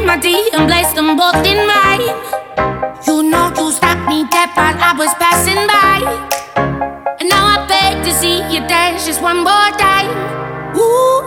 my D and placed them both in mine. You know you stopped me dead while I was passing by, and now I beg to see you dance just one more time. Ooh.